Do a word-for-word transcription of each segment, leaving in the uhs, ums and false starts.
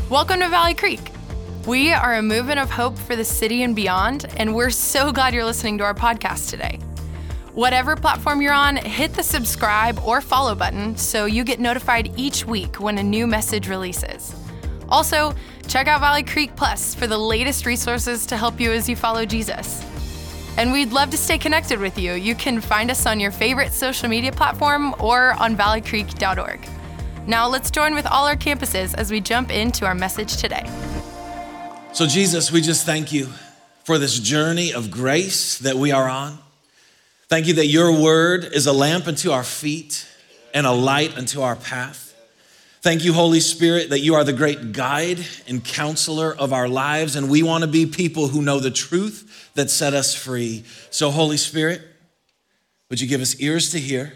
Welcome to Valley Creek. We are a movement of hope for the city and beyond, and we're so glad you're listening to our podcast today. Whatever platform you're on, hit the subscribe or follow button so you get notified each week when a new message releases. Also, check out Valley Creek Plus for the latest resources to help you as you follow Jesus. And we'd love to stay connected with you. You can find us on your favorite social media platform or on valley creek dot org. Now let's join with all our campuses as we jump into our message today. So Jesus, we just thank you for this journey of grace that we are on. Thank you that your word is a lamp unto our feet and a light unto our path. Thank you, Holy Spirit, that you are the great guide and counselor of our lives, and we want to be people who know the truth that set us free. So Holy Spirit, would you give us ears to hear,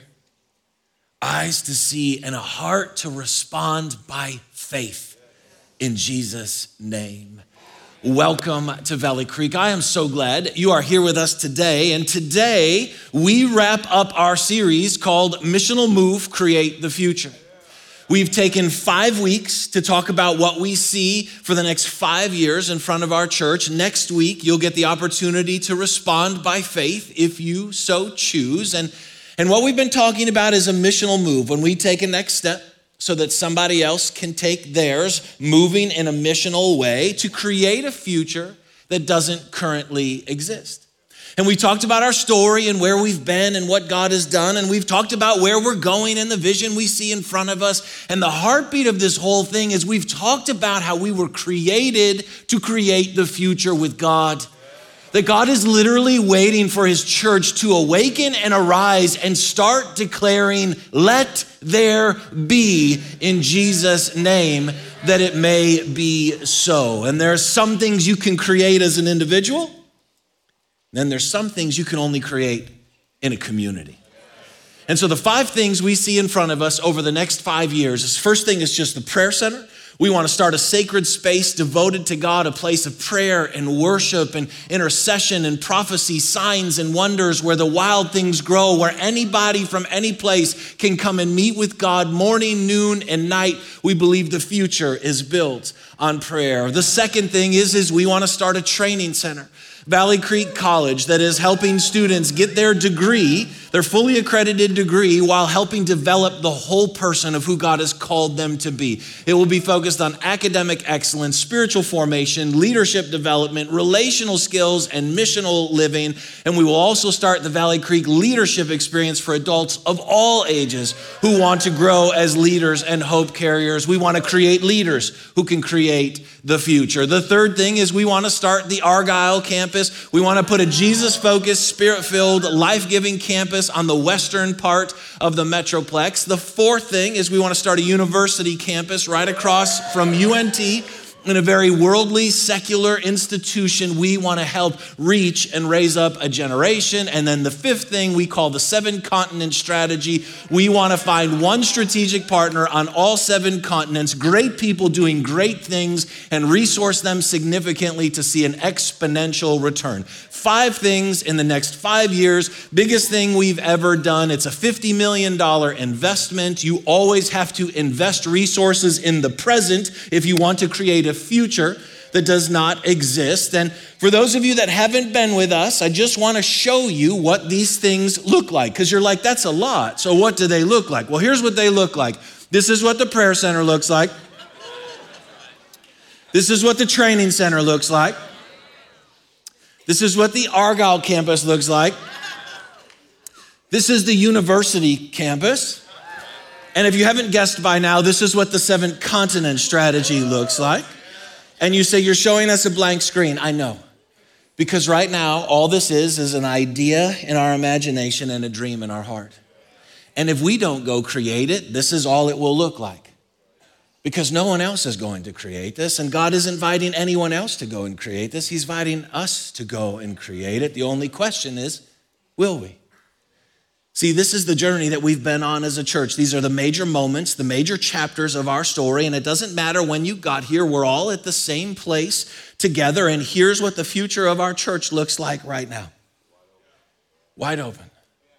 eyes to see, and a heart to respond by faith in Jesus' name. Welcome to Valley Creek. I am so glad you are here with us today. And today we wrap up our series called Missional Move, Create the Future. We've taken five weeks to talk about what we see for the next five years in front of our church. Next week, you'll get the opportunity to respond by faith if you so choose. And, and what we've been talking about is a missional move, when we take a next step so that somebody else can take theirs, moving in a missional way to create a future that doesn't currently exist. And we talked about our story and where we've been and what God has done. And we've talked about where we're going and the vision we see in front of us. And the heartbeat of this whole thing is we've talked about how we were created to create the future with God. That God is literally waiting for his church to awaken and arise and start declaring, let there be, in Jesus' name, that it may be so. And there are some things you can create as an individual. Then there's some things you can only create in a community. And so the five things we see in front of us over the next five years is, first thing is just the prayer center. We want to start a sacred space devoted to God, a place of prayer and worship and intercession and prophecy, signs and wonders, where the wild things grow, where anybody from any place can come and meet with God morning, noon, and night. We believe the future is built on prayer. The second thing is, is we want to start a training center. Valley Creek College, that is helping students get their degree, their fully accredited degree, while helping develop the whole person of who God has called them to be. It will be focused on academic excellence, spiritual formation, leadership development, relational skills, and missional living. And we will also start the Valley Creek Leadership Experience for adults of all ages who want to grow as leaders and hope carriers. We want to create leaders who can create the future. The third thing is we want to start the Argyle campus. We want to put a Jesus-focused, spirit-filled, life-giving campus on the western part of the Metroplex. The fourth thing is we want to start a university campus right across from U N T. In a very worldly, secular institution, we want to help reach and raise up a generation. And then the fifth thing we call the seven continent strategy. We want to find one strategic partner on all seven continents, great people doing great things, and resource them significantly to see an exponential return. Five things in the next five years, biggest thing we've ever done. It's a fifty million dollars investment. You always have to invest resources in the present if you want to create a future that does not exist. And for those of you that haven't been with us, I just want to show you what these things look like, because you're like, that's a lot. So what do they look like? Well, here's what they look like. This is what the prayer center looks like. This is what the training center looks like. This is what the Argyle campus looks like. This is the university campus. And if you haven't guessed by now, this is what the seven continent strategy looks like. And you say, you're showing us a blank screen. I know. Because right now, all this is, is an idea in our imagination and a dream in our heart. And if we don't go create it, this is all it will look like. Because no one else is going to create this, and God is inviting anyone else to go and create this. He's inviting us to go and create it. The only question is, will we? See, this is the journey that we've been on as a church. These are the major moments, the major chapters of our story, and it doesn't matter when you got here. We're all at the same place together, and here's what the future of our church looks like right now. Wide open.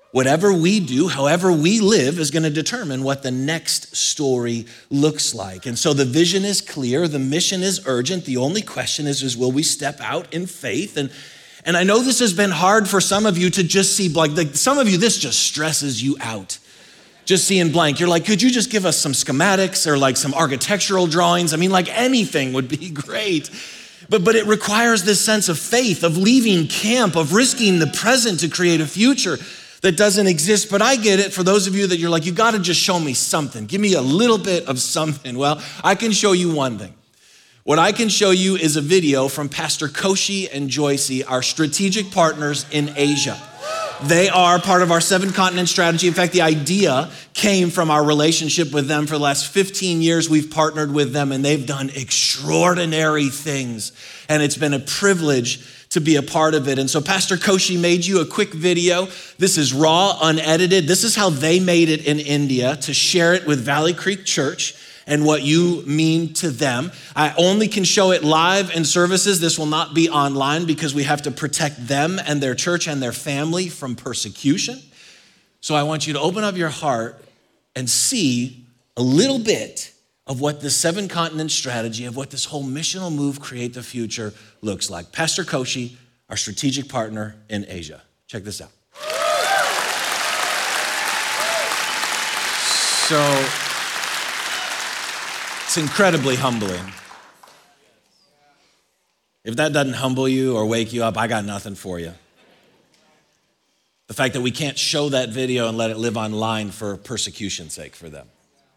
Whatever we do, however we live, is going to determine what the next story looks like. And so the vision is clear, the mission is urgent. The only question is, is will we step out in faith? And, and I know this has been hard for some of you to just see blank. Like some of you, this just stresses you out. Just seeing blank. You're like, could you just give us some schematics or like some architectural drawings? I mean, like anything would be great. But, but it requires this sense of faith, of leaving camp, of risking the present to create a future that doesn't exist. But I get it for those of you that you're like, you got to just show me something. Give me a little bit of something. Well, I can show you one thing. What I can show you is a video from Pastor Koshi and Joycey, our strategic partners in Asia. They are part of our seven continent strategy. In fact, the idea came from our relationship with them. For the last fifteen years, we've partnered with them and they've done extraordinary things. And it's been a privilege to be a part of it. And so Pastor Koshi made you a quick video. This is raw, unedited. This is how they made it in India to share it with Valley Creek Church and what you mean to them. I only can show it live in services. This will not be online because we have to protect them and their church and their family from persecution. So I want you to open up your heart and see a little bit of what the seven continent strategy, of what this whole missional move, create the future, looks like. Pastor Koshi, our strategic partner in Asia. Check this out. So it's incredibly humbling. If that doesn't humble you or wake you up, I got nothing for you. The fact that we can't show that video and let it live online for persecution's sake for them.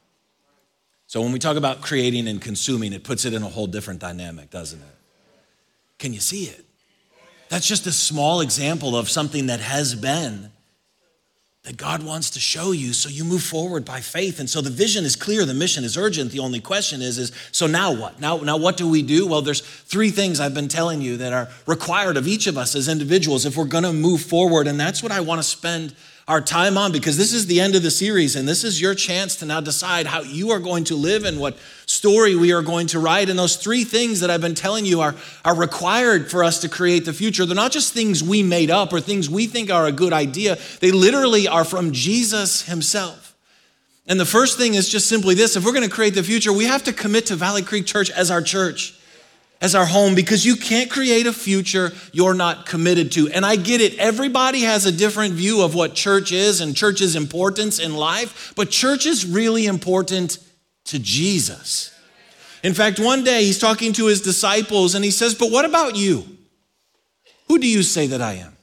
So when we talk about creating and consuming, it puts it in a whole different dynamic, doesn't it? Can you see it? That's just a small example of something that has been, that God wants to show you so you move forward by faith. And so the vision is clear, the mission is urgent. The only question is, is so now what? Now, now what do we do? Well, there's three things I've been telling you that are required of each of us as individuals if we're gonna move forward. And that's what I wanna spend our time on, because this is the end of the series and this is your chance to now decide how you are going to live and what story we are going to write. And those three things that I've been telling you are, are required for us to create the future. They're not just things we made up or things we think are a good idea. They literally are from Jesus himself. And the first thing is just simply this: if we're going to create the future, we have to commit to Valley Creek Church as our church, as our home, because you can't create a future you're not committed to. And I get it. Everybody has a different view of what church is and church's importance in life, but church is really important to Jesus. In fact, one day he's talking to his disciples and he says, but what about you? Who do you say that I am?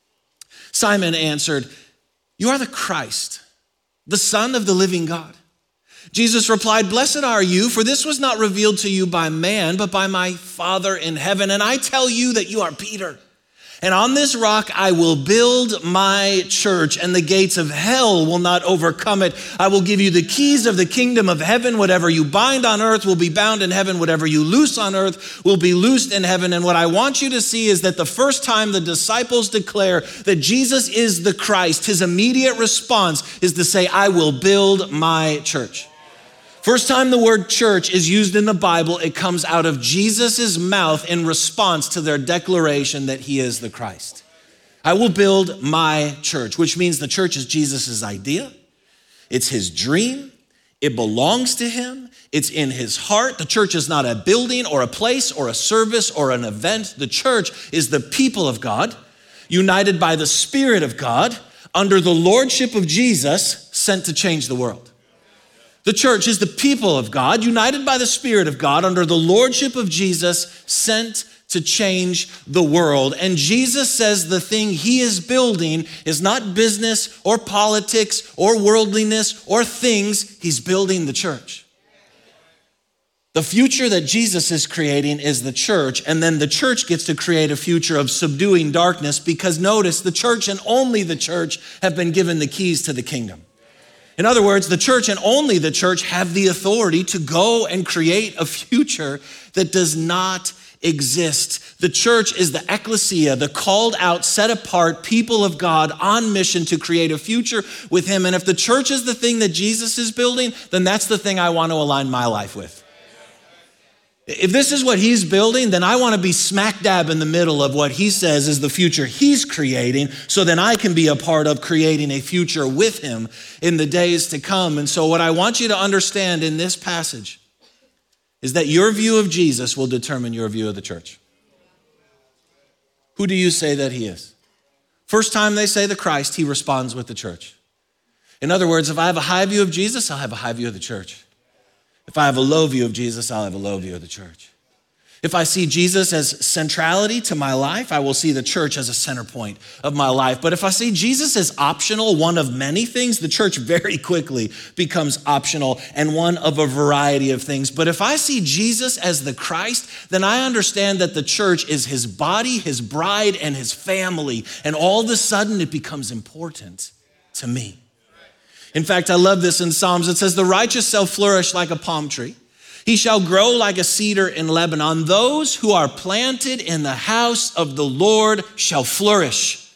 Simon answered, you are the Christ, the Son of the living God. Jesus replied, blessed are you, for this was not revealed to you by man, but by my Father in heaven. And I tell you that you are Peter. And on this rock I will build my church, and the gates of hell will not overcome it. I will give you the keys of the kingdom of heaven. Whatever you bind on earth will be bound in heaven. Whatever you loose on earth will be loosed in heaven. And what I want you to see is that the first time the disciples declare that Jesus is the Christ, his immediate response is to say, I will build my church. First time the word church is used in the Bible, it comes out of Jesus' mouth in response to their declaration that he is the Christ. I will build my church, which means the church is Jesus' idea. It's his dream. It belongs to him. It's in his heart. The church is not a building or a place or a service or an event. The church is the people of God, united by the Spirit of God, under the lordship of Jesus, sent to change the world. The church is the people of God, united by the Spirit of God, under the lordship of Jesus, sent to change the world. And Jesus says the thing he is building is not business or politics or worldliness or things. He's building the church. The future that Jesus is creating is the church, and then the church gets to create a future of subduing darkness, because notice, the church and only the church have been given the keys to the kingdom. In other words, the church and only the church have the authority to go and create a future that does not exist. The church is the ecclesia, the called out, set apart people of God on mission to create a future with him. And if the church is the thing that Jesus is building, then that's the thing I want to align my life with. If this is what he's building, then I want to be smack dab in the middle of what he says is the future he's creating, so then I can be a part of creating a future with him in the days to come. And so what I want you to understand in this passage is that your view of Jesus will determine your view of the church. Who do you say that he is? First time they say the Christ, he responds with the church. In other words, if I have a high view of Jesus, I'll have a high view of the church. If I have a low view of Jesus, I'll have a low view of the church. If I see Jesus as centrality to my life, I will see the church as a center point of my life. But if I see Jesus as optional, one of many things, the church very quickly becomes optional and one of a variety of things. But if I see Jesus as the Christ, then I understand that the church is his body, his bride, and his family. And all of a sudden, it becomes important to me. In fact, I love this in Psalms. It says, the righteous shall flourish like a palm tree. He shall grow like a cedar in Lebanon. Those who are planted in the house of the Lord shall flourish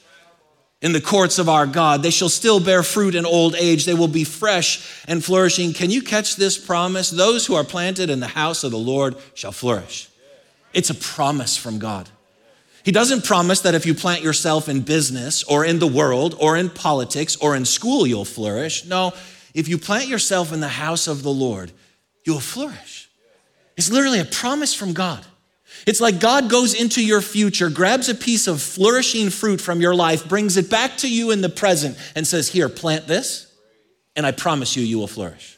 in the courts of our God. They shall still bear fruit in old age. They will be fresh and flourishing. Can you catch this promise? Those who are planted in the house of the Lord shall flourish. It's a promise from God. He doesn't promise that if you plant yourself in business or in the world or in politics or in school, you'll flourish. No, if you plant yourself in the house of the Lord, you'll flourish. It's literally a promise from God. It's like God goes into your future, grabs a piece of flourishing fruit from your life, brings it back to you in the present and says, here, plant this, and I promise you, you will flourish.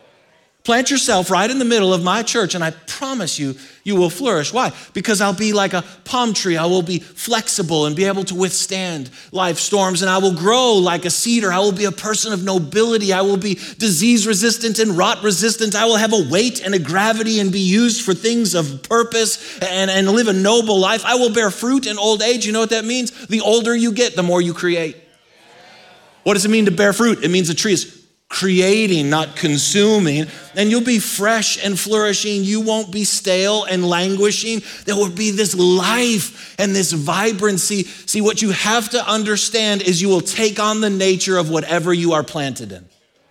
Plant yourself right in the middle of my church, and I promise you, you will flourish. Why? Because I'll be like a palm tree. I will be flexible and be able to withstand life storms, and I will grow like a cedar. I will be a person of nobility. I will be disease resistant and rot resistant. I will have a weight and a gravity and be used for things of purpose and, and live a noble life. I will bear fruit in old age. You know what that means? The older you get, the more you create. What does it mean to bear fruit? It means a tree is creating, not consuming, and you'll be fresh and flourishing. You won't be stale and languishing. There will be this life and this vibrancy. See, what you have to understand is you will take on the nature of whatever you are planted in.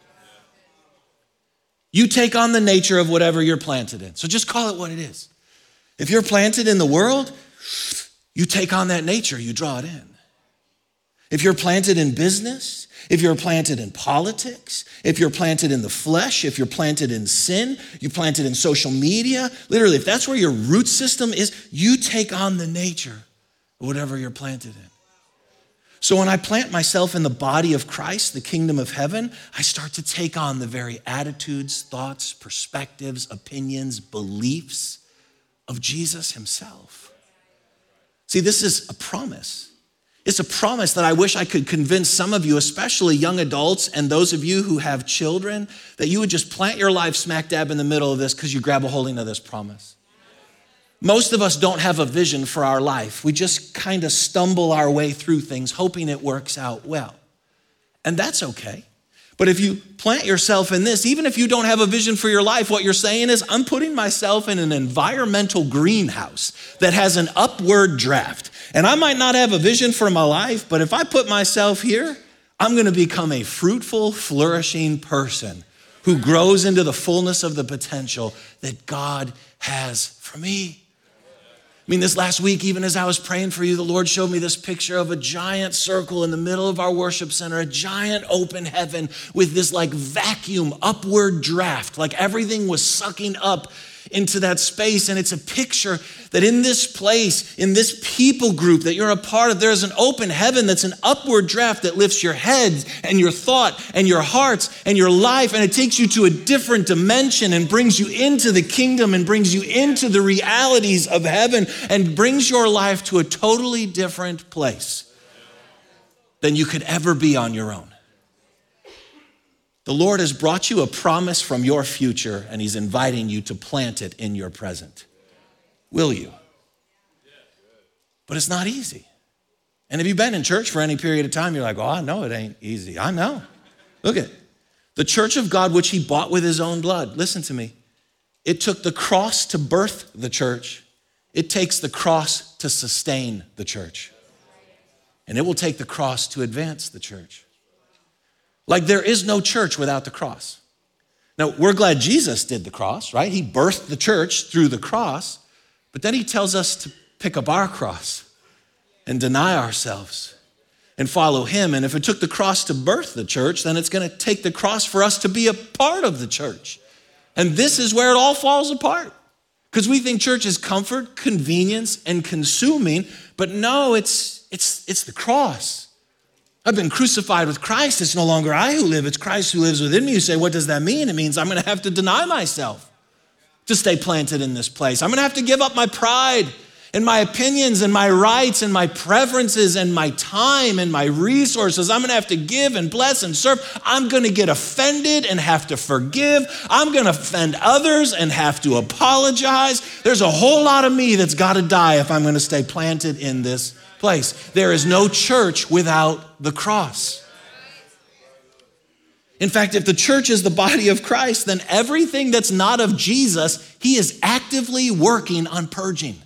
You take on the nature of whatever you're planted in. So just call it what it is. If you're planted in the world, you take on that nature, you draw it in. If you're planted in business, if you're planted in politics, if you're planted in the flesh, if you're planted in sin, you're planted in social media, literally, if that's where your root system is, you take on the nature of whatever you're planted in. So when I plant myself in the body of Christ, the kingdom of heaven, I start to take on the very attitudes, thoughts, perspectives, opinions, beliefs of Jesus himself. See, this is a promise. It's a promise that I wish I could convince some of you, especially young adults and those of you who have children, that you would just plant your life smack dab in the middle of this because you grab a hold of this promise. Most of us don't have a vision for our life. We just kind of stumble our way through things, hoping it works out well. And that's okay. But if you plant yourself in this, even if you don't have a vision for your life, what you're saying is, I'm putting myself in an environmental greenhouse that has an upward draft. And I might not have a vision for my life, but if I put myself here, I'm gonna become a fruitful, flourishing person who grows into the fullness of the potential that God has for me. I mean, this last week, even as I was praying for you, the Lord showed me this picture of a giant circle in the middle of our worship center, a giant open heaven with this like vacuum upward draft, like everything was sucking up into that space. And it's a picture that in this place, in this people group that you're a part of, there's an open heaven that's an upward draft that lifts your head and your thought and your hearts and your life, and it takes you to a different dimension and brings you into the kingdom and brings you into the realities of heaven and brings your life to a totally different place than you could ever be on your own. The Lord has brought you a promise from your future, and he's inviting you to plant it in your present. Will you? But it's not easy. And if you've been in church for any period of time, you're like, oh, I know it ain't easy. I know. Look at the church of God, which he bought with his own blood. Listen to me. It took the cross to birth the church. It takes the cross to sustain the church. And it will take the cross to advance the church. Like there is no church without the cross. Now, we're glad Jesus did the cross, right? He birthed the church through the cross, but then he tells us to pick up our cross and deny ourselves and follow him. And if it took the cross to birth the church, then it's gonna take the cross for us to be a part of the church. And this is where it all falls apart. Because we think church is comfort, convenience, and consuming, but no, it's, it's, it's the cross. I've been crucified with Christ. It's no longer I who live, it's Christ who lives within me. You say, what does that mean? It means I'm gonna have to deny myself to stay planted in this place. I'm gonna have to give up my pride and my opinions and my rights and my preferences and my time and my resources. I'm gonna have to give and bless and serve. I'm gonna get offended and have to forgive. I'm gonna offend others and have to apologize. There's a whole lot of me that's gotta die if I'm gonna stay planted in this place. There is no church without the cross. In fact, if the church is the body of Christ, then everything that's not of Jesus, he is actively working on purging.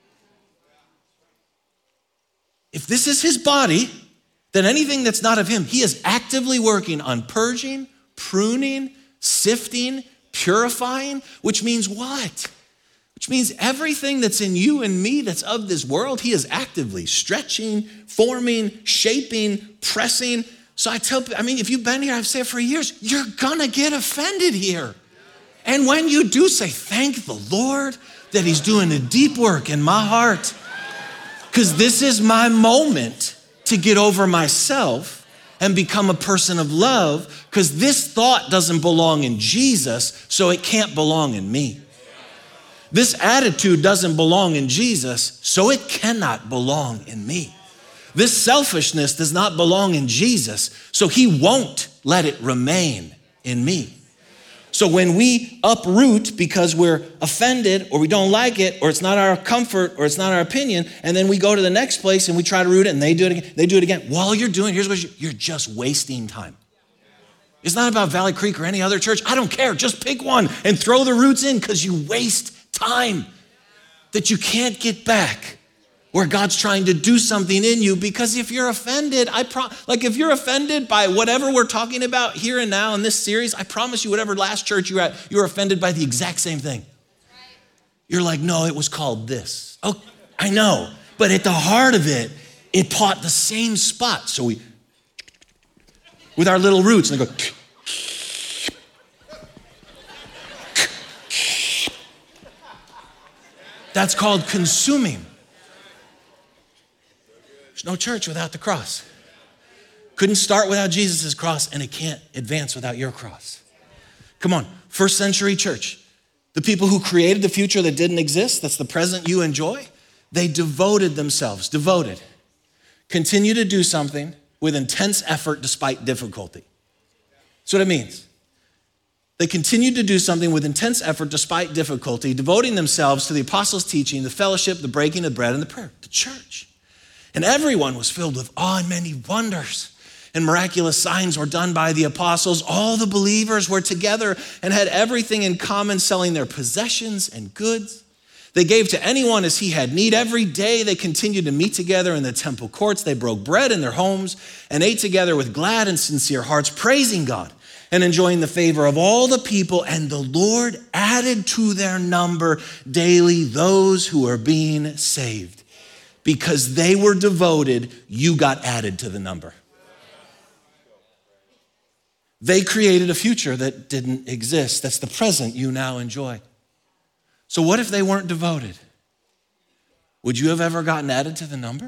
If this is his body, then anything that's not of him, he is actively working on purging, pruning, sifting, purifying, which means what? Which means everything that's in you and me that's of this world, he is actively stretching, forming, shaping, pressing. So I tell people, I mean, if you've been here, I've said for years, you're gonna get offended here. And when you do, say, thank the Lord that he's doing a deep work in my heart. Because this is my moment to get over myself and become a person of love, because this thought doesn't belong in Jesus, so it can't belong in me. This attitude doesn't belong in Jesus, so it cannot belong in me. This selfishness does not belong in Jesus, so he won't let it remain in me. So when we uproot because we're offended or we don't like it or it's not our comfort or it's not our opinion, and then we go to the next place and we try to root it and they do it again, they do it again. While you're doing, here's what you're, you're just wasting time. It's not about Valley Creek or any other church. I don't care. Just pick one and throw the roots in, because you waste time that you can't get back, where God's trying to do something in you. Because if you're offended, I pro- like if you're offended by whatever we're talking about here and now in this series, I promise you, whatever last church you were at, you were offended by the exact same thing. You're like, no, it was called this. Oh, I know. But at the heart of it, it taught the same spot. So we, with our little roots, and they go, that's called consuming. There's no church without the cross. Couldn't start without Jesus' cross, and it can't advance without your cross. Come on, first century church. The people who created the future that didn't exist, that's the present you enjoy, they devoted themselves, devoted. Continue to do something with intense effort despite difficulty. That's what it means. They continued to do something with intense effort despite difficulty, devoting themselves to the apostles' teaching, the fellowship, the breaking of bread, and the prayer, the church. And everyone was filled with awe, and many wonders and miraculous signs were done by the apostles. All the believers were together and had everything in common, selling their possessions and goods. They gave to anyone as he had need. Every day they continued to meet together in the temple courts. They broke bread in their homes and ate together with glad and sincere hearts, praising God and enjoying the favor of all the people. And the Lord added to their number daily those who are being saved. Because they were devoted, you got added to the number. They created a future that didn't exist. That's the present you now enjoy. So what if they weren't devoted? Would you have ever gotten added to the number?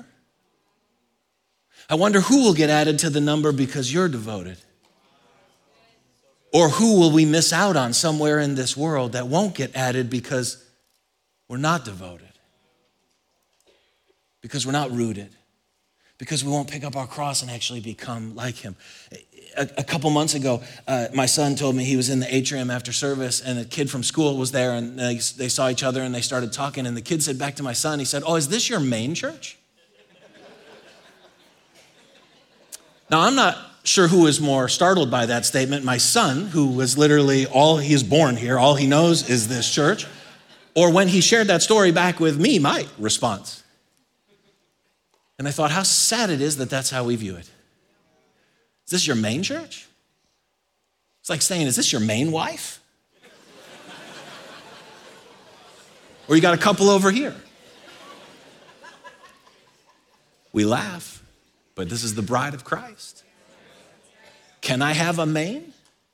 I wonder who will get added to the number because you're devoted. Or who will we miss out on somewhere in this world that won't get added because we're not devoted? Because we're not rooted, because we won't pick up our cross and actually become like him. A, a couple months ago, uh, my son told me he was in the atrium after service, and a kid from school was there, and they, they saw each other and they started talking, and the kid said back to my son, he said, oh, is this your main church? Now, I'm not sure who was more startled by that statement, my son, who was literally all he is born here, all he knows is this church, or when he shared that story back with me, my response. And I thought, how sad it is that that's how we view it. Is this your main church? It's like saying, is this your main wife? Or you got a couple over here. We laugh, but this is the bride of Christ. Can I have a main?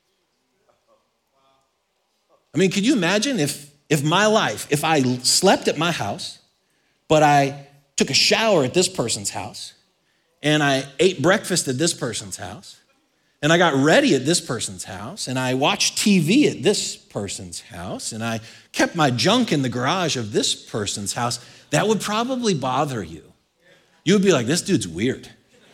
I mean, could you imagine if, if my life, if I slept at my house, but I took a shower at this person's house, and I ate breakfast at this person's house, and I got ready at this person's house, and I watched T V at this person's house, and I kept my junk in the garage of this person's house, that would probably bother you. You would be like, this dude's weird.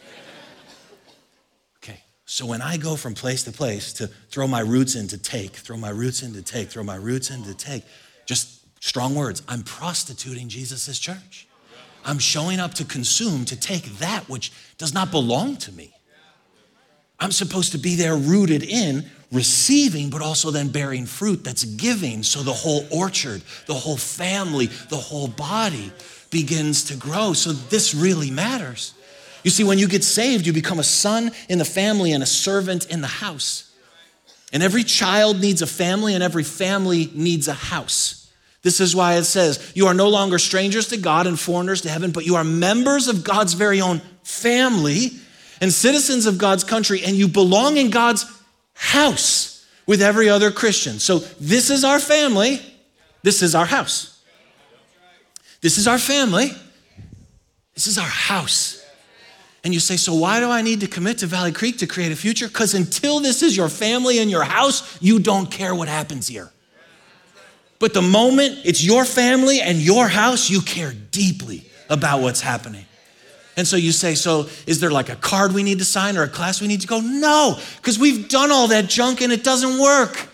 Okay, so when I go from place to place to throw my roots in to take, throw my roots in to take, throw my roots in to take, just strong words, I'm prostituting Jesus' church. I'm showing up to consume, to take that which does not belong to me. I'm supposed to be there rooted in, receiving, but also then bearing fruit that's giving. So the whole orchard, the whole family, the whole body begins to grow. So this really matters. You see, when you get saved, you become a son in the family and a servant in the house. And every child needs a family and every family needs a house. This is why it says, you are no longer strangers to God and foreigners to heaven, but you are members of God's very own family and citizens of God's country, and you belong in God's house with every other Christian. So this is our family. This is our house. This is our family. This is our house. And you say, so why do I need to commit to Valley Creek to create a future? Because until this is your family and your house, you don't care what happens here. But the moment it's your family and your house, you care deeply about what's happening. And so you say, so is there like a card we need to sign or a class we need to go? No, because we've done all that junk and it doesn't work.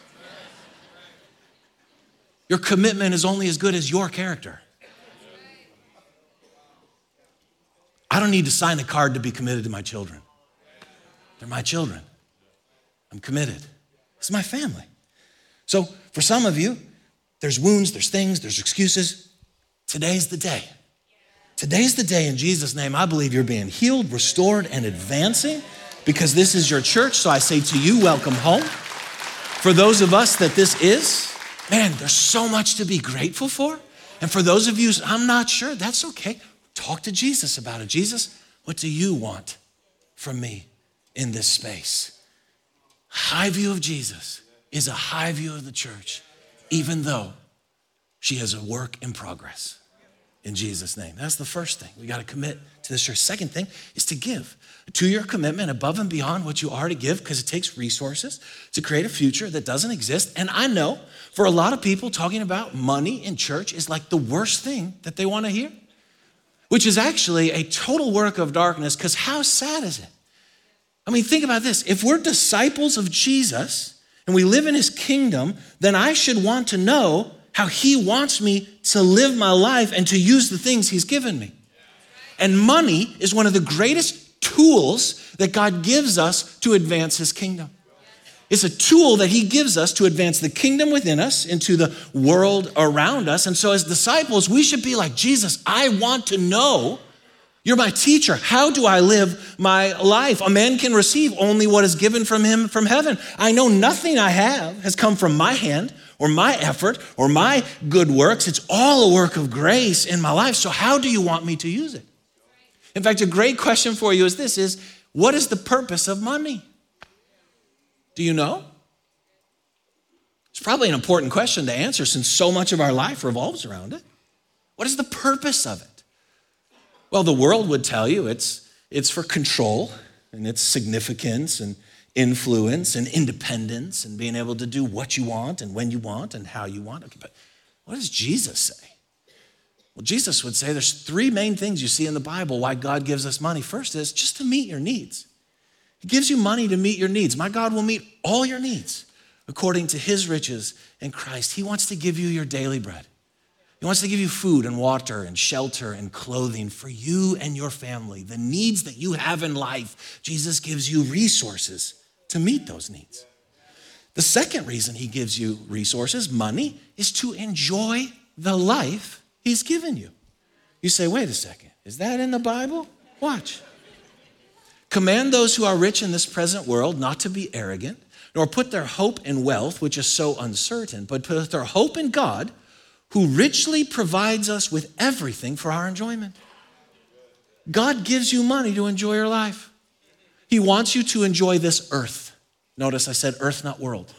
Your commitment is only as good as your character. I don't need to sign a card to be committed to my children. They're my children. I'm committed. It's my family. So for some of you, there's wounds, there's things, there's excuses. Today's the day. Today's the day in Jesus' name. I believe you're being healed, restored, and advancing because this is your church. So I say to you, welcome home. For those of us that this is, man, there's so much to be grateful for. And for those of you, I'm not sure, that's okay. Talk to Jesus about it. Jesus, what do you want from me in this space? High view of Jesus is a high view of the church, even though she is a work in progress. In Jesus' name. That's the first thing. We got to commit to this church. Second thing is to give. A two-year commitment above and beyond what you already give because it takes resources to create a future that doesn't exist. And I know for a lot of people, talking about money in church is like the worst thing that they want to hear, which is actually a total work of darkness because how sad is it? I mean, think about this. If we're disciples of Jesus and we live in his kingdom, then I should want to know how he wants me to live my life and to use the things he's given me. And money is one of the greatest tools that God gives us to advance his kingdom. It's a tool that he gives us to advance the kingdom within us into the world around us. And so as disciples, we should be like, Jesus, I want to know, you're my teacher. How do I live my life? A man can receive only what is given from him from heaven. I know nothing I have has come from my hand or my effort or my good works. It's all a work of grace in my life. So how do you want me to use it? In fact, a great question for you is this, is what is the purpose of money? Do you know? It's probably an important question to answer since so much of our life revolves around it. What is the purpose of it? Well, the world would tell you it's, it's for control and its significance and influence and independence and being able to do what you want and when you want and how you want. Okay, but what does Jesus say? Well, Jesus would say there's three main things you see in the Bible why God gives us money. First is just to meet your needs. He gives you money to meet your needs. My God will meet all your needs according to his riches in Christ. He wants to give you your daily bread. He wants to give you food and water and shelter and clothing for you and your family. The needs that you have in life, Jesus gives you resources to meet those needs. The second reason he gives you resources, money, is to enjoy the life he's given you. You say, wait a second, is that in the Bible? Watch. Command those who are rich in this present world not to be arrogant, nor put their hope in wealth, which is so uncertain, but put their hope in God, who richly provides us with everything for our enjoyment. God gives you money to enjoy your life. He wants you to enjoy this earth. Notice I said earth, not world.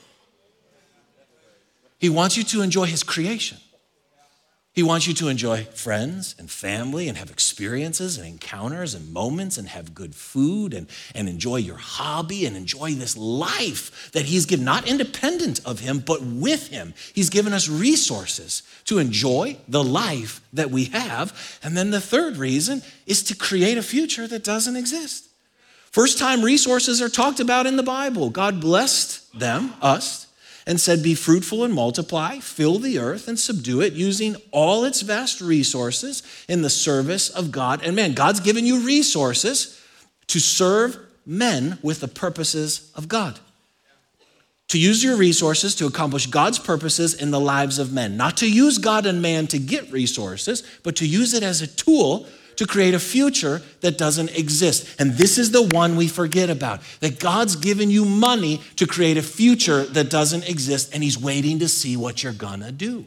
He wants you to enjoy his creation. He wants you to enjoy friends and family and have experiences and encounters and moments and have good food and, and enjoy your hobby and enjoy this life that he's given, not independent of him, but with him. He's given us resources to enjoy the life that we have. And then the third reason is to create a future that doesn't exist. First time resources are talked about in the Bible. God blessed them, us, and said, be fruitful and multiply, fill the earth and subdue it, using all its vast resources in the service of God and man. God's given you resources to serve men with the purposes of God. To use your resources to accomplish God's purposes in the lives of men. Not to use God and man to get resources, but to use it as a tool to create a future that doesn't exist. And this is the one we forget about, that God's given you money to create a future that doesn't exist, and he's waiting to see what you're gonna do.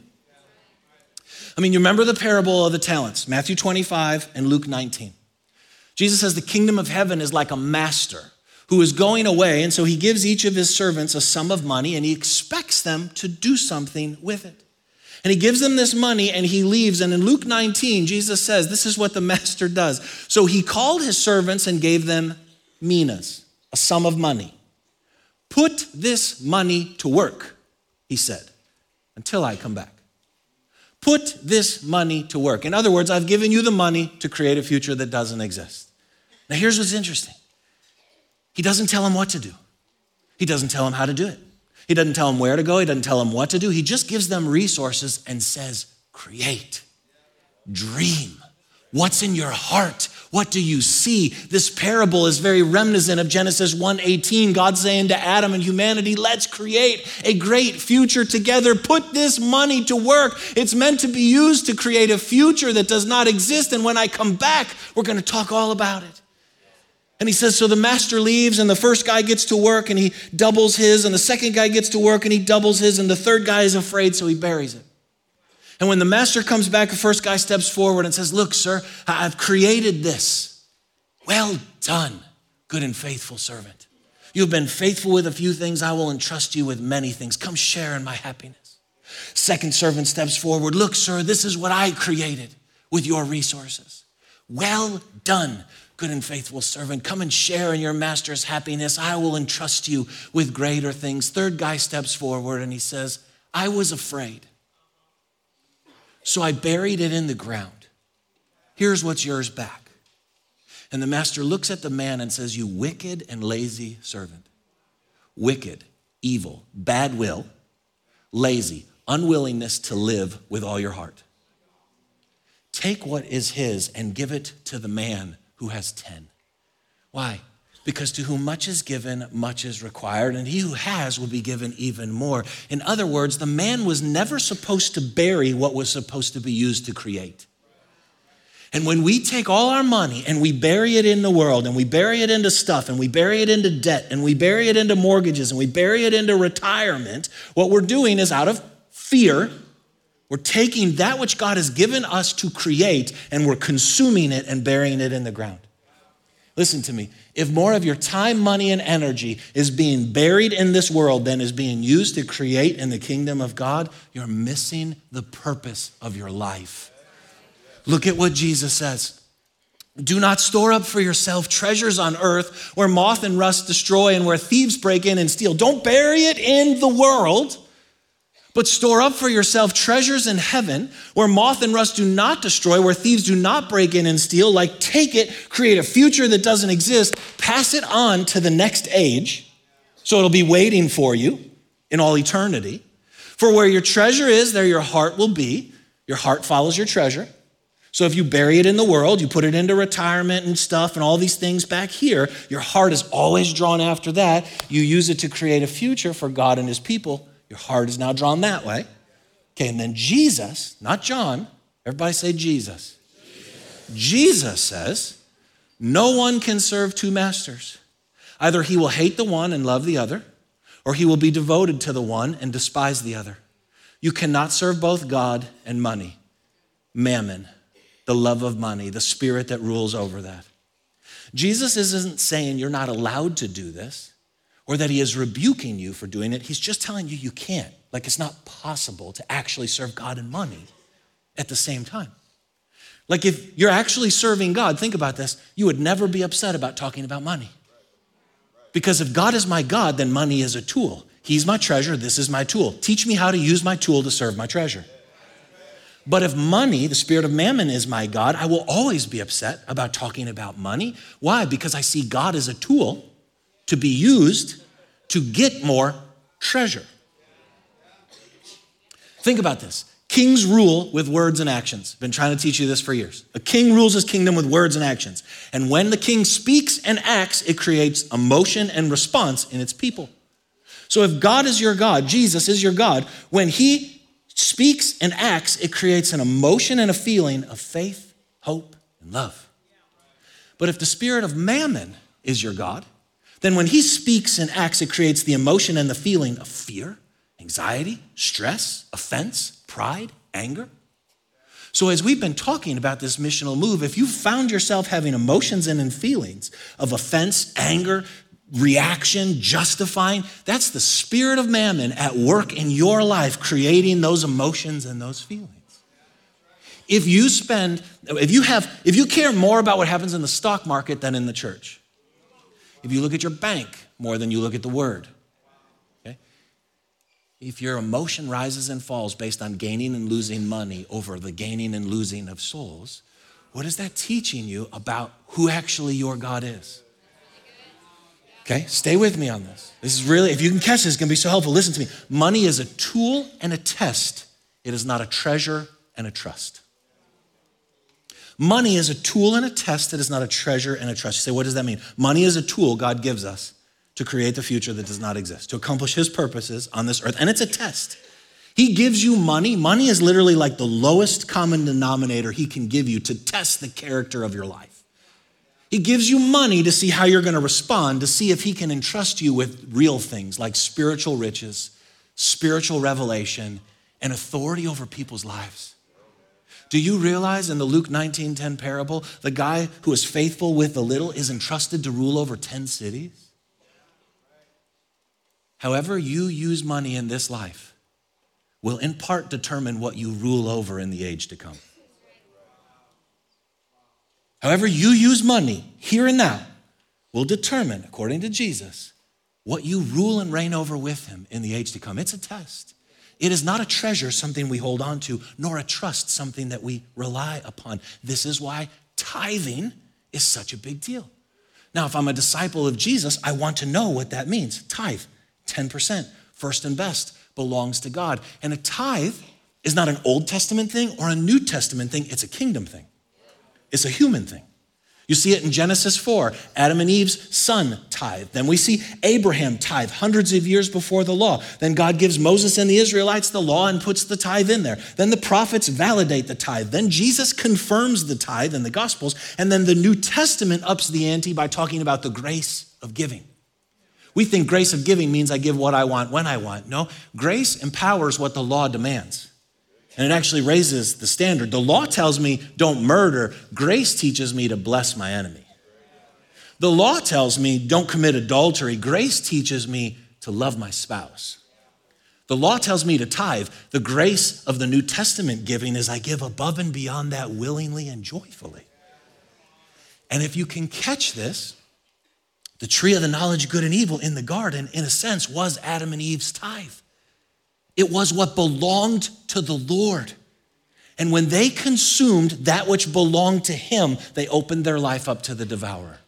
I mean, you remember the parable of the talents, Matthew twenty-five and Luke nineteen. Jesus says the kingdom of heaven is like a master who is going away, and so he gives each of his servants a sum of money, and he expects them to do something with it. And he gives them this money and he leaves. And in Luke nineteen, Jesus says, this is what the master does. So he called his servants and gave them minas, a sum of money. Put this money to work, he said, until I come back. Put this money to work. In other words, I've given you the money to create a future that doesn't exist. Now here's what's interesting. He doesn't tell them what to do. He doesn't tell them how to do it. He doesn't tell them where to go. He doesn't tell them what to do. He just gives them resources and says, create, dream. What's in your heart? What do you see? This parable is very reminiscent of Genesis one eighteen. God saying to Adam and humanity, let's create a great future together. Put this money to work. It's meant to be used to create a future that does not exist. And when I come back, we're going to talk all about it. And he says, so the master leaves and the first guy gets to work and he doubles his, and the second guy gets to work and he doubles his, and the third guy is afraid, so he buries it. And when the master comes back, the first guy steps forward and says, look, sir, I've created this. Well done, good and faithful servant. You've been faithful with a few things. I will entrust you with many things. Come share in my happiness. Second servant steps forward. Look, sir, this is what I created with your resources. Well done, good and faithful servant. Come and share in your master's happiness. I will entrust you with greater things. Third guy steps forward and he says, I was afraid, so I buried it in the ground. Here's what's yours back. And the master looks at the man and says, you wicked and lazy servant. Wicked, evil, bad will, lazy, unwillingness to live with all your heart. Take what is his and give it to the man who has ten. Why? Because to whom much is given, much is required, and he who has will be given even more. In other words, the man was never supposed to bury what was supposed to be used to create. And when we take all our money and we bury it in the world, and we bury it into stuff, and we bury it into debt, and we bury it into mortgages, and we bury it into retirement, what we're doing is out of fear, we're taking that which God has given us to create and we're consuming it and burying it in the ground. Listen to me. If more of your time, money, and energy is being buried in this world than is being used to create in the kingdom of God, you're missing the purpose of your life. Look at what Jesus says. Do not store up for yourself treasures on earth where moth and rust destroy and where thieves break in and steal. Don't bury it in the world, but store up for yourself treasures in heaven where moth and rust do not destroy, where thieves do not break in and steal. Like, take it, create a future that doesn't exist, pass it on to the next age, so it'll be waiting for you in all eternity. For where your treasure is, there your heart will be. Your heart follows your treasure. So if you bury it in the world, you put it into retirement and stuff and all these things back here, your heart is always drawn after that. You use it to create a future for God and his people. Your heart is now drawn that way. Okay, and then Jesus, not John, everybody say Jesus. Jesus. Jesus says, no one can serve two masters. Either he will hate the one and love the other, or he will be devoted to the one and despise the other. You cannot serve both God and money. Mammon, the love of money, the spirit that rules over that. Jesus isn't saying you're not allowed to do this or that he is rebuking you for doing it. He's just telling you you can't. Like it's not possible to actually serve God and money at the same time. Like if you're actually serving God, think about this, you would never be upset about talking about money. Because if God is my God, then money is a tool. He's my treasure, this is my tool. Teach me how to use my tool to serve my treasure. But if money, the spirit of mammon, is my God, I will always be upset about talking about money. Why? Because I see God as a tool to be used to get more treasure. Think about this. Kings rule with words and actions. Been trying to teach you this for years. A king rules his kingdom with words and actions. And when the king speaks and acts, it creates emotion and response in its people. So if God is your God, Jesus is your God, when he speaks and acts, it creates an emotion and a feeling of faith, hope, and love. But if the spirit of mammon is your God, then when he speaks and acts, it creates the emotion and the feeling of fear, anxiety, stress, offense, pride, anger. So as we've been talking about this missional move, if you've found yourself having emotions and feelings of offense, anger, reaction, justifying, that's the spirit of mammon at work in your life, creating those emotions and those feelings. If you spend, if you have, if you care more about what happens in the stock market than in the church, if you look at your bank more than you look at the word, okay? If your emotion rises and falls based on gaining and losing money over the gaining and losing of souls, what is that teaching you about who actually your God is? Okay, stay with me on this. This is really, if you can catch this, it's gonna be so helpful. Listen to me. Money is a tool and a test. It is not a treasure and a trust. Money is a tool and a test. It is not a treasure and a trust. You say, what does that mean? Money is a tool God gives us to create the future that does not exist, to accomplish his purposes on this earth. And it's a test. He gives you money. Money is literally like the lowest common denominator he can give you to test the character of your life. He gives you money to see how you're going to respond, to see if he can entrust you with real things like spiritual riches, spiritual revelation, and authority over people's lives. Do you realize in the Luke nineteen ten parable, the guy who is faithful with the little is entrusted to rule over ten cities? However you use money in this life will in part determine what you rule over in the age to come. However you use money here and now will determine, according to Jesus, what you rule and reign over with him in the age to come. It's a test. It is not a treasure, something we hold on to, nor a trust, something that we rely upon. This is why tithing is such a big deal. Now, if I'm a disciple of Jesus, I want to know what that means. Tithe, ten percent, first and best, belongs to God. And a tithe is not an Old Testament thing or a New Testament thing. It's a kingdom thing. It's a human thing. You see it in Genesis four, Adam and Eve's son tithe. Then we see Abraham tithe hundreds of years before the law. Then God gives Moses and the Israelites the law and puts the tithe in there. Then the prophets validate the tithe. Then Jesus confirms the tithe in the Gospels. And then the New Testament ups the ante by talking about the grace of giving. We think grace of giving means I give what I want when I want. No, grace empowers what the law demands. And it actually raises the standard. The law tells me don't murder. Grace teaches me to bless my enemy. The law tells me don't commit adultery. Grace teaches me to love my spouse. The law tells me to tithe. The grace of the New Testament giving is I give above and beyond that willingly and joyfully. And if you can catch this, the tree of the knowledge of good and evil in the garden, in a sense, was Adam and Eve's tithe. It was what belonged to the Lord. And when they consumed that which belonged to him, they opened their life up to the devourer.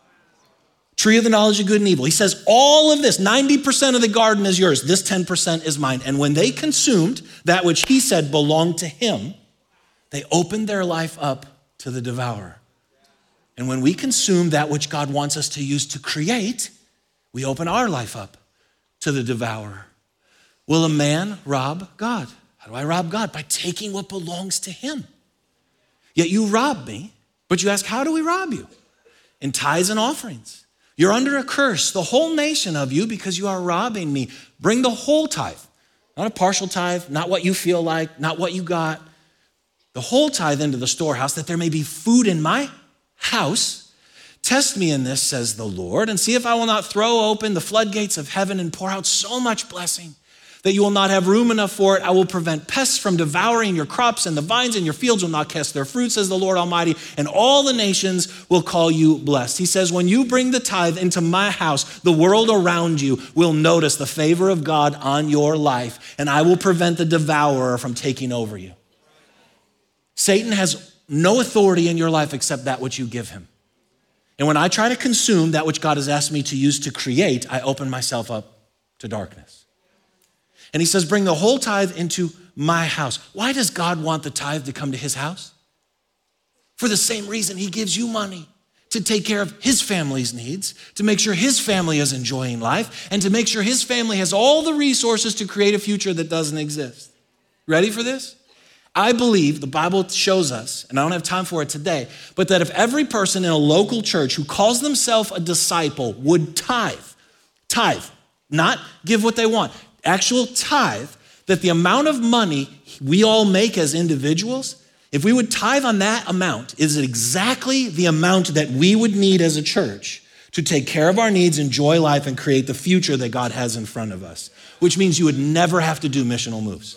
Tree of the knowledge of good and evil. He says, all of this, ninety percent of the garden is yours. This ten percent is mine. And when they consumed that which he said belonged to him, they opened their life up to the devourer. And when we consume that which God wants us to use to create, we open our life up to the devourer. Will a man rob God? How do I rob God? By taking what belongs to him. Yet you rob me, but you ask, how do we rob you? In tithes and offerings. You're under a curse, the whole nation of you, because you are robbing me. Bring the whole tithe. Not a partial tithe, not what you feel like, not what you got. The whole tithe into the storehouse, that there may be food in my house. Test me in this, says the Lord, and see if I will not throw open the floodgates of heaven and pour out so much blessing that you will not have room enough for it. I will prevent pests from devouring your crops, and the vines in your fields will not cast their fruit, says the Lord Almighty, and all the nations will call you blessed. He says, when you bring the tithe into my house, the world around you will notice the favor of God on your life, and I will prevent the devourer from taking over you. Satan has no authority in your life except that which you give him. And when I try to consume that which God has asked me to use to create, I open myself up to darkness. And he says, bring the whole tithe into my house. Why does God want the tithe to come to his house? For the same reason he gives you money, to take care of his family's needs, to make sure his family is enjoying life, and to make sure his family has all the resources to create a future that doesn't exist. Ready for this? I believe the Bible shows us, and I don't have time for it today, but that if every person in a local church who calls themselves a disciple would tithe, tithe, not give what they want, actual tithe, that the amount of money we all make as individuals, if we would tithe on that amount, is exactly the amount that we would need as a church to take care of our needs, enjoy life, and create the future that God has in front of us, which means you would never have to do missional moves.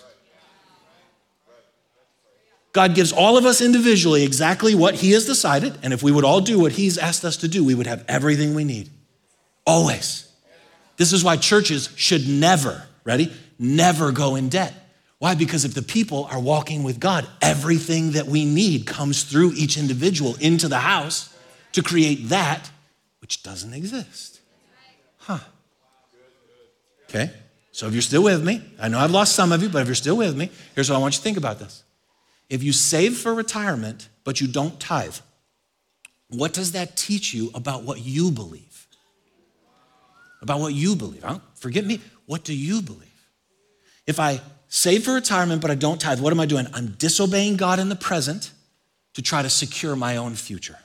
God gives all of us individually exactly what he has decided, and if we would all do what he's asked us to do, we would have everything we need. Always. This is why churches should never, ready, never go in debt. Why? Because if the people are walking with God, everything that we need comes through each individual into the house to create that which doesn't exist. Huh. Okay, so if you're still with me, I know I've lost some of you, but if you're still with me, here's what I want you to think about this. If you save for retirement, but you don't tithe, what does that teach you about what you believe? About what you believe. Huh? Forget me. What do you believe? If I save for retirement, but I don't tithe, what am I doing? I'm disobeying God in the present to try to secure my own future.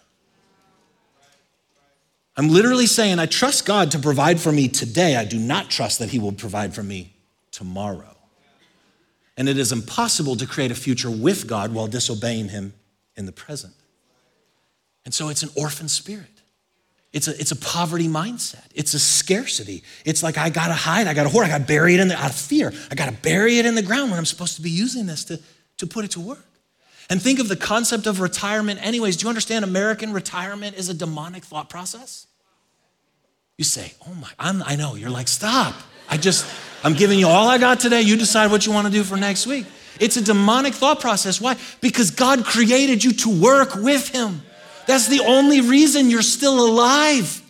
I'm literally saying I trust God to provide for me today. I do not trust that he will provide for me tomorrow. And it is impossible to create a future with God while disobeying him in the present. And so it's an orphan spirit. It's a, it's a poverty mindset. It's a scarcity. It's like, I gotta hide, I gotta hoard, I gotta bury it in the, out of fear. I gotta bury it in the ground when I'm supposed to be using this to, to put it to work. And think of the concept of retirement anyways. Do you understand American retirement is a demonic thought process? You say, oh my, I'm, I know, you're like, stop. I just, I'm giving you all I got today. You decide what you want to do for next week. It's a demonic thought process. Why? Because God created you to work with him. That's the only reason you're still alive.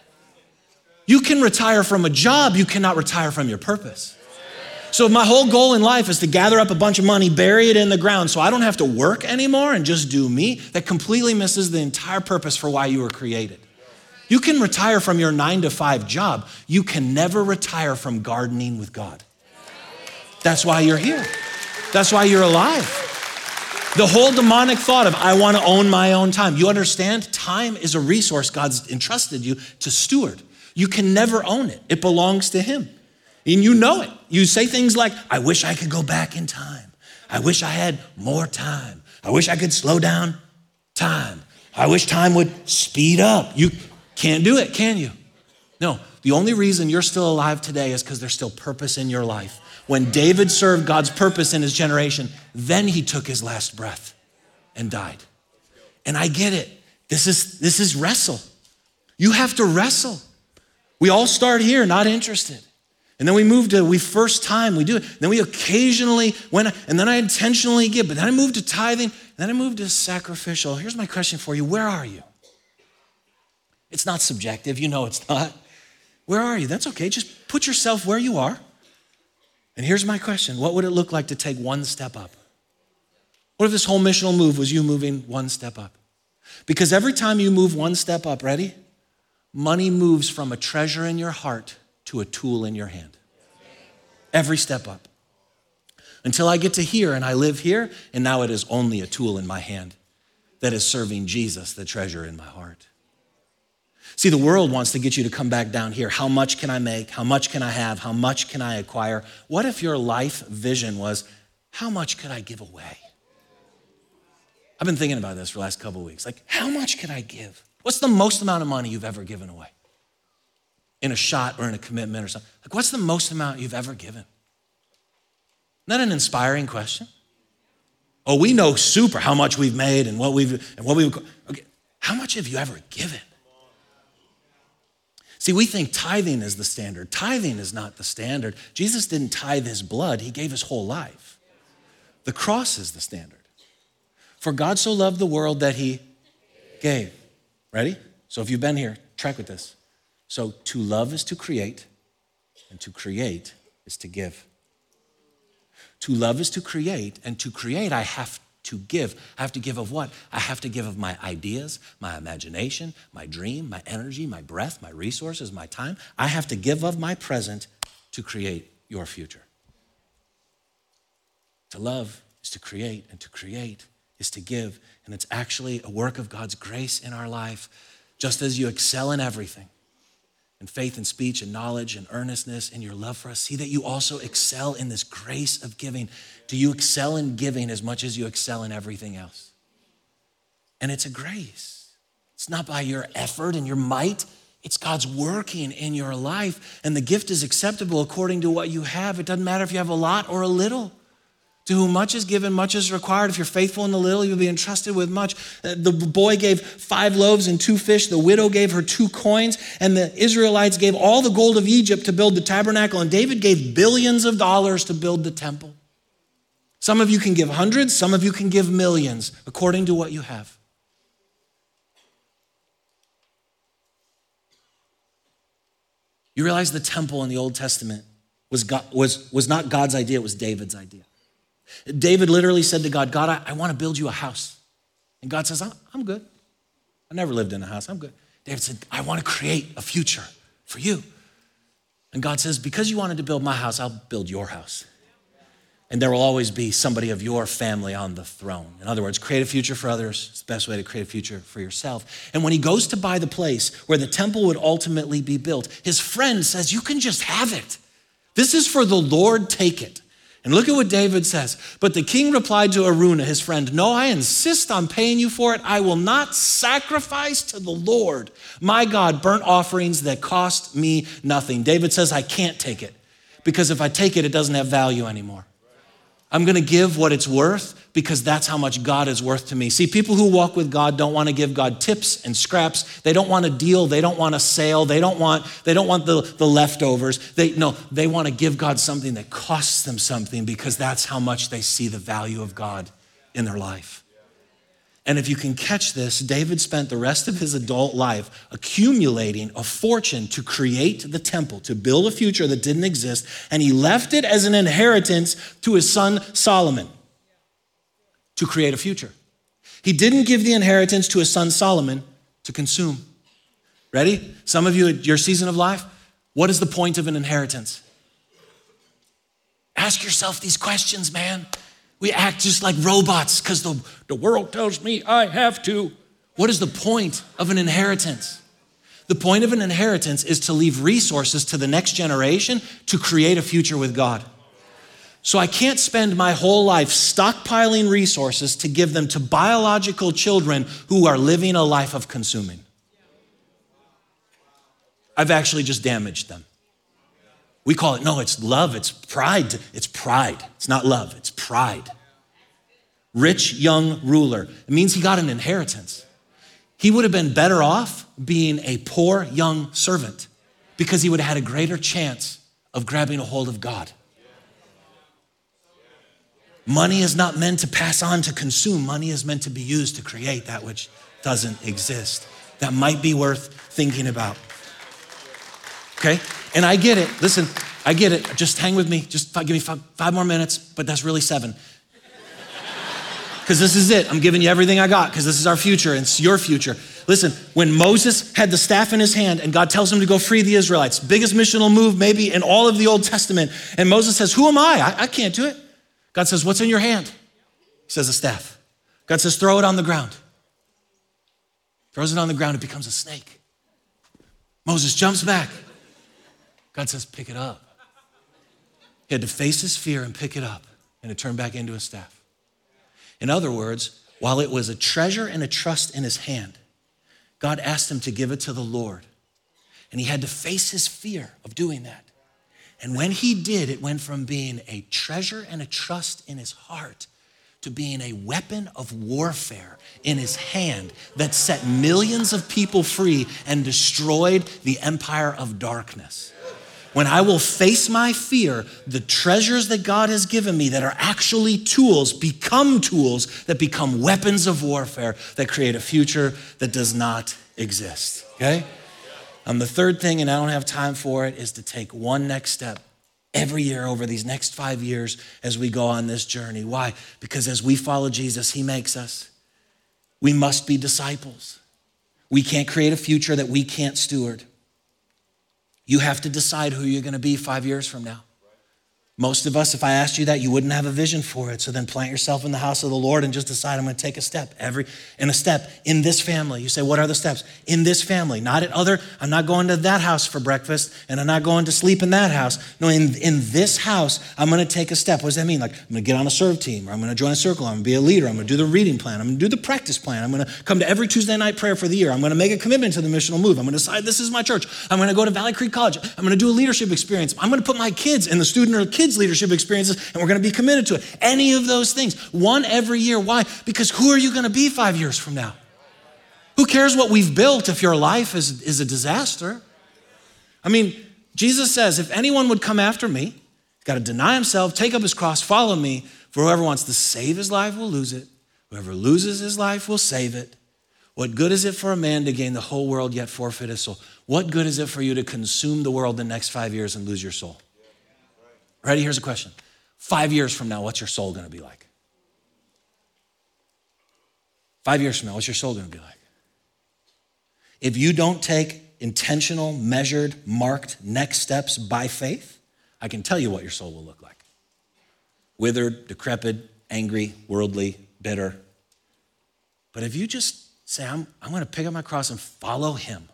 You can retire from a job. You cannot retire from your purpose. So if my whole goal in life is to gather up a bunch of money, bury it in the ground so I don't have to work anymore and just do me, that completely misses the entire purpose for why you were created. You can retire from your nine to five job. You can never retire from gardening with God. That's why you're here. That's why you're alive. The whole demonic thought of, I want to own my own time. You understand? Time is a resource God's entrusted you to steward. You can never own it. It belongs to him. And you know it. You say things like, I wish I could go back in time. I wish I had more time. I wish I could slow down time. I wish time would speed up. You can't do it, can you? No, the only reason you're still alive today is because there's still purpose in your life. When David served God's purpose in his generation, then he took his last breath and died. And I get it. This is, this is wrestle. You have to wrestle. We all start here, not interested. And then we move to, we first time, we do it. Then we occasionally, when I, and then I intentionally give, but then I moved to tithing, then I moved to sacrificial. Here's my question for you. Where are you? It's not subjective. You know it's not. Where are you? That's okay. Just put yourself where you are. And here's my question. What would it look like to take one step up? What if this whole missional move was you moving one step up? Because every time you move one step up, ready? Money moves from a treasure in your heart to a tool in your hand. Every step up. Until I get to here and I live here, and now it is only a tool in my hand that is serving Jesus, the treasure in my heart. See, the world wants to get you to come back down here. How much can I make? How much can I have? How much can I acquire? What if your life vision was, how much could I give away? I've been thinking about this for the last couple of weeks. Like, how much could I give? What's the most amount of money you've ever given away? In a shot or in a commitment or something. Like, what's the most amount you've ever given? Isn't that an inspiring question? Oh, we know super how much we've made and what we've, and what we've, okay. How much have you ever given? See, we think tithing is the standard. Tithing is not the standard. Jesus didn't tithe his blood. He gave his whole life. The cross is the standard. For God so loved the world that he gave. Ready? So if you've been here, track with this. So to love is to create, and to create is to give. To love is to create, and to create I have to give. I have to give of what? I have to give of my ideas, my imagination, my dream, my energy, my breath, my resources, my time. I have to give of my present to create your future. To love is to create, and to create is to give. And it's actually a work of God's grace in our life. Just as you excel in everything, in faith and speech and knowledge and earnestness and your love for us, see that you also excel in this grace of giving. Do you excel in giving as much as you excel in everything else? And it's a grace. It's not by your effort and your might. It's God's working in your life. And the gift is acceptable according to what you have. It doesn't matter if you have a lot or a little. To whom much is given, much is required. If you're faithful in the little, you'll be entrusted with much. The boy gave five loaves and two fish. The widow gave her two coins. And the Israelites gave all the gold of Egypt to build the tabernacle. And David gave billions of dollars to build the temple. Some of you can give hundreds. Some of you can give millions, according to what you have. You realize the temple in the Old Testament was, God, was, was not God's idea, it was David's idea. David literally said to God, God, I, I want to build you a house. And God says, I'm, I'm good. I never lived in a house, I'm good. David said, I want to create a future for you. And God says, because you wanted to build my house, I'll build your house. And there will always be somebody of your family on the throne. In other words, create a future for others. It's the best way to create a future for yourself. And when he goes to buy the place where the temple would ultimately be built, his friend says, you can just have it. This is for the Lord, take it. And look at what David says. But the king replied to Araunah, his friend, no, I insist on paying you for it. I will not sacrifice to the Lord, my God, burnt offerings that cost me nothing. David says, I can't take it because if I take it, it doesn't have value anymore. I'm going to give what it's worth because that's how much God is worth to me. See, people who walk with God don't want to give God tips and scraps. They don't want a deal. They don't want a sale. They don't want, they don't want the, the leftovers. They, no, they want to give God something that costs them something because that's how much they see the value of God in their life. And if you can catch this, David spent the rest of his adult life accumulating a fortune to create the temple, to build a future that didn't exist, and he left it as an inheritance to his son Solomon to create a future. He didn't give the inheritance to his son Solomon to consume. Ready? Some of you at your season of life, what is the point of an inheritance? Ask yourself these questions, man. We act just like robots because the, the world tells me I have to. What is the point of an inheritance? The point of an inheritance is to leave resources to the next generation to create a future with God. So I can't spend my whole life stockpiling resources to give them to biological children who are living a life of consuming. I've actually just damaged them. We call it, no, it's love, it's pride. It's pride. It's not love, it's pride. Rich young ruler. It means he got an inheritance. He would have been better off being a poor young servant because he would have had a greater chance of grabbing a hold of God. Money is not meant to pass on to consume. Money is meant to be used to create that which doesn't exist. That might be worth thinking about. Okay? And I get it. Listen, I get it. Just hang with me. Just five, give me five, five more minutes, but that's really seven. Because this is it. I'm giving you everything I got because this is our future and it's your future. Listen, when Moses had the staff in his hand and God tells him to go free the Israelites, biggest missional move maybe in all of the Old Testament, and Moses says, who am I? I, I can't do it. God says, what's in your hand? He says, a staff. God says, throw it on the ground. Throws it on the ground, it becomes a snake. Moses jumps back. God says, pick it up. He had to face his fear and pick it up, and it turned back into a staff. In other words, while it was a treasure and a trust in his hand, God asked him to give it to the Lord. And he had to face his fear of doing that. And when he did, it went from being a treasure and a trust in his heart to being a weapon of warfare in his hand that set millions of people free and destroyed the empire of darkness. When I will face my fear, the treasures that God has given me that are actually tools become tools that become weapons of warfare that create a future that does not exist, okay? Um, the third thing, and I don't have time for it, is to take one next step every year over these next five years as we go on this journey. Why? Because as we follow Jesus, he makes us. We must be disciples. We can't create a future that we can't steward. You have to decide who you're gonna be five years from now. Most of us, if I asked you that, you wouldn't have a vision for it. So then plant yourself in the house of the Lord and just decide, I'm gonna take a step every, in a step in this family. You say, what are the steps? In this family, not at other, I'm not going to that house for breakfast and I'm not going to sleep in that house. No, in, in this house, I'm gonna take a step. What does that mean? Like, I'm gonna get on a serve team, or I'm gonna join a circle, I'm gonna be a leader, I'm gonna do the reading plan, I'm gonna do the practice plan, I'm gonna come to every Tuesday night prayer for the year, I'm gonna make a commitment to the missional move, I'm gonna decide this is my church, I'm gonna go to Valley Creek College, I'm gonna do a leadership experience, I'm gonna put my kids in the student or kids leadership experiences, and we're gonna be committed to it. Any of those things, one every year. Why? Because who are you gonna be five years from now? Who cares what we've built if your life is, is a disaster? I mean, Jesus says, if anyone would come after me, he's gotta deny himself, take up his cross, follow me, for whoever wants to save his life will lose it. Whoever loses his life will save it. What good is it for a man to gain the whole world yet forfeit his soul? What good is it for you to consume the world the next five years and lose your soul? Ready? Here's a question. Five years from now, what's your soul gonna be like? Five years from now, what's your soul gonna be like? If you don't take intentional, measured, marked next steps by faith, I can tell you what your soul will look like. Withered, decrepit, angry, worldly, bitter. But if you just say, I'm, I'm gonna pick up my cross and follow him,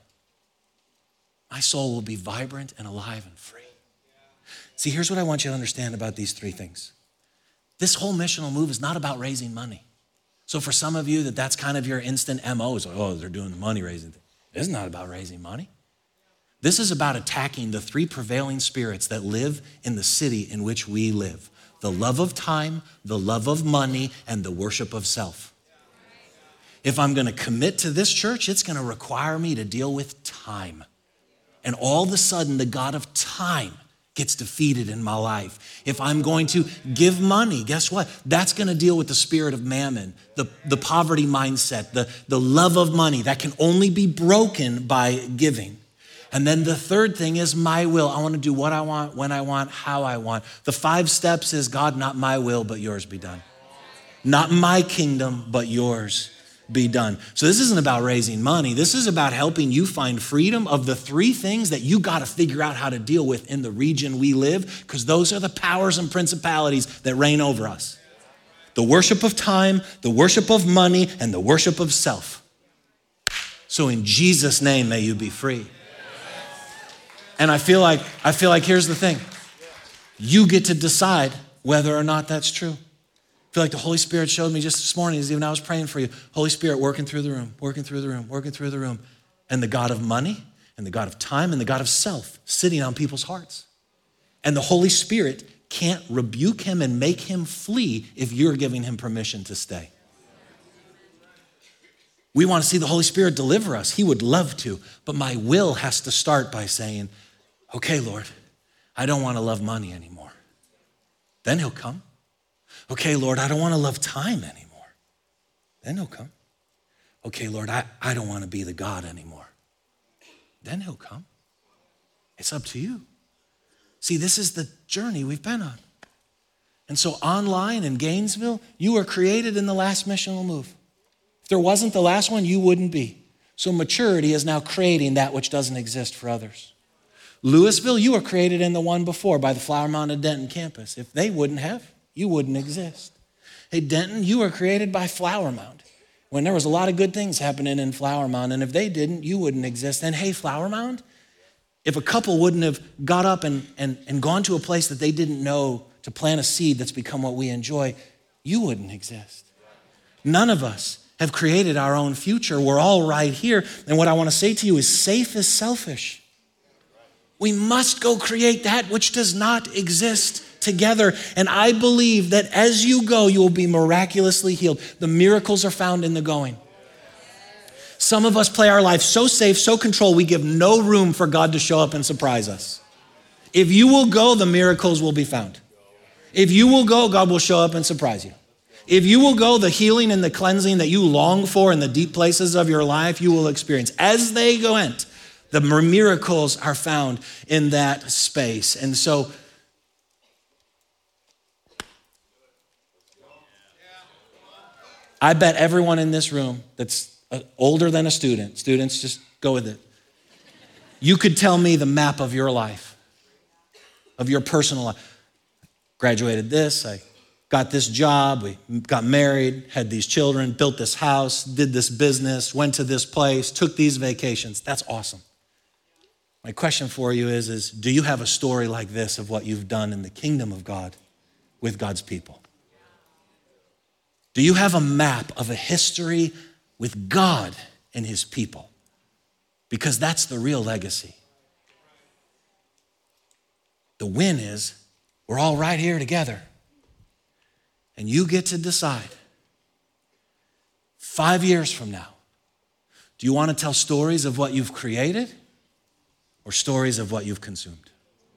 my soul will be vibrant and alive and free. See, here's what I want you to understand about these three things. This whole missional move is not about raising money. So for some of you, that that's kind of your instant M O is like, oh, they're doing the money raising thing. This is not about raising money. This is about attacking the three prevailing spirits that live in the city in which we live. The love of time, the love of money, and the worship of self. If I'm gonna commit to this church, it's gonna require me to deal with time. And all of a sudden, the God of time gets defeated in my life. If I'm going to give money, guess what? That's gonna deal with the spirit of mammon, the, the poverty mindset, the, the love of money that can only be broken by giving. And then the third thing is my will. I wanna do what I want, when I want, how I want. The five steps is, God, not my will, but yours be done. Not my kingdom, but yours be done. So this isn't about raising money. This is about helping you find freedom of the three things that you got to figure out how to deal with in the region we live, because those are the powers and principalities that reign over us. The worship of time, the worship of money, and the worship of self. So in Jesus' name, may you be free. And I feel like, I feel like here's the thing. You get to decide whether or not that's true. I feel like the Holy Spirit showed me just this morning as even I was praying for you. Holy Spirit working through the room, working through the room, working through the room. And the God of money and the God of time and the God of self sitting on people's hearts. And the Holy Spirit can't rebuke him and make him flee if you're giving him permission to stay. We want to see the Holy Spirit deliver us. He would love to, but my will has to start by saying, okay, Lord, I don't want to love money anymore. Then he'll come. Okay, Lord, I don't want to love time anymore. Then he'll come. Okay, Lord, I, I don't want to be the God anymore. Then he'll come. It's up to you. See, this is the journey we've been on. And so online in Gainesville, you were created in the last missional move. If there wasn't the last one, you wouldn't be. So maturity is now creating that which doesn't exist for others. Louisville, you were created in the one before by the Flower Mound and Denton campus. If they wouldn't have, you wouldn't exist. Hey, Denton, you were created by Flower Mound when there was a lot of good things happening in Flower Mound, and if they didn't, you wouldn't exist. And hey, Flower Mound, If a couple wouldn't have got up and, and, and gone to a place that they didn't know to plant a seed that's become what we enjoy, you wouldn't exist. None of us have created our own future. We're all right here. And what I want to say to you is safe is selfish. We must go create that which does not exist together. And I believe that as you go, you will be miraculously healed. The miracles are found in the going. Some of us play our life so safe, so controlled, we give no room for God to show up and surprise us. If you will go, the miracles will be found. If you will go, God will show up and surprise you. If you will go, the healing and the cleansing that you long for in the deep places of your life, you will experience. As they go in, the miracles are found in that space. And so, I bet everyone in this room that's older than a student, students, just go with it. You could tell me the map of your life, of your personal life. Graduated this, I got this job, we got married, had these children, built this house, did this business, went to this place, took these vacations. That's awesome. My question for you is, is do you have a story like this of what you've done in the kingdom of God with God's people? Do you have a map of a history with God and his people? Because that's the real legacy. The win is we're all right here together. And you get to decide, five years from now, do you want to tell stories of what you've created or stories of what you've consumed?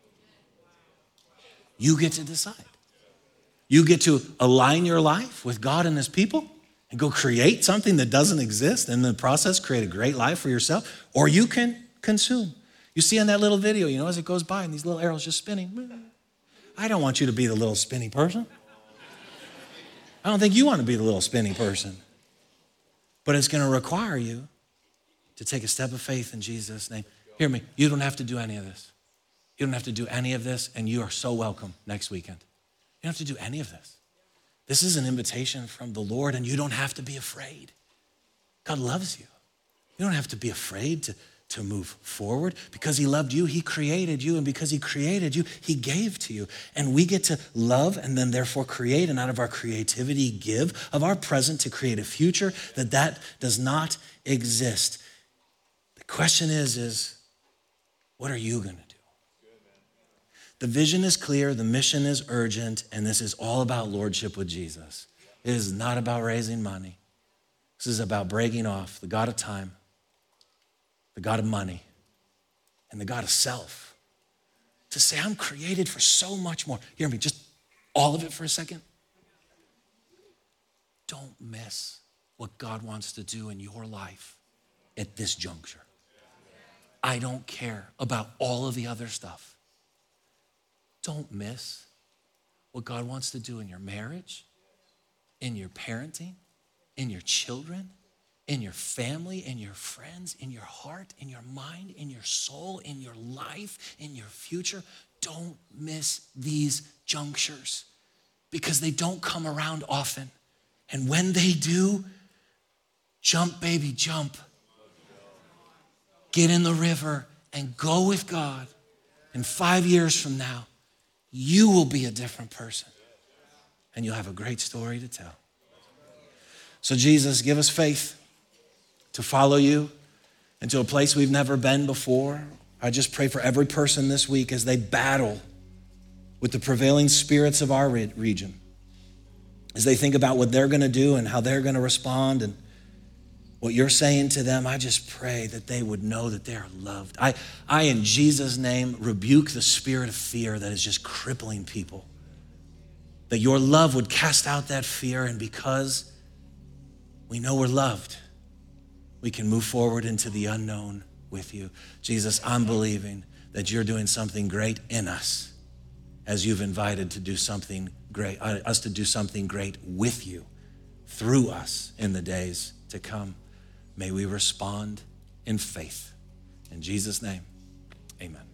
You get to decide. You get to align your life with God and his people and go create something that doesn't exist, and in the process create a great life for yourself, or you can consume. You see in that little video, you know, as it goes by and these little arrows just spinning. I don't want you to be the little spinny person. I don't think you want to be the little spinny person. But it's going to require you to take a step of faith in Jesus' name. Hear me, you don't have to do any of this. You don't have to do any of this, and you are so welcome next weekend. You don't have to do any of this. This is an invitation from the Lord, and you don't have to be afraid. God loves you. You don't have to be afraid to, to move forward. Because he loved you, he created you, and because he created you, he gave to you. And we get to love and then therefore create, and out of our creativity give of our present to create a future that that does not exist. The question is, is what are you going to do? The vision is clear, the mission is urgent, and this is all about lordship with Jesus. It is not about raising money. This is about breaking off the God of time, the God of money, and the God of self. To say, I'm created for so much more. Hear me, just all of it for a second. Don't miss what God wants to do in your life at this juncture. I don't care about all of the other stuff. Don't miss what God wants to do in your marriage, in your parenting, in your children, in your family, in your friends, in your heart, in your mind, in your soul, in your life, in your future. Don't miss these junctures because they don't come around often. And when they do, jump, baby, jump. Get in the river and go with God. And five years from now, you will be a different person. And you'll have a great story to tell. So Jesus, give us faith to follow you into a place we've never been before. I just pray for every person this week as they battle with the prevailing spirits of our region, as they think about what they're going to do and how they're going to respond and what you're saying to them. I just pray that they would know that they are loved. I, I, in Jesus' name, rebuke the spirit of fear that is just crippling people. That your love would cast out that fear, and because we know we're loved, we can move forward into the unknown with you. Jesus, I'm believing that you're doing something great in us as you've invited to do something great, uh, us to do something great with you, through us in the days to come. May we respond in faith. In Jesus' name, amen.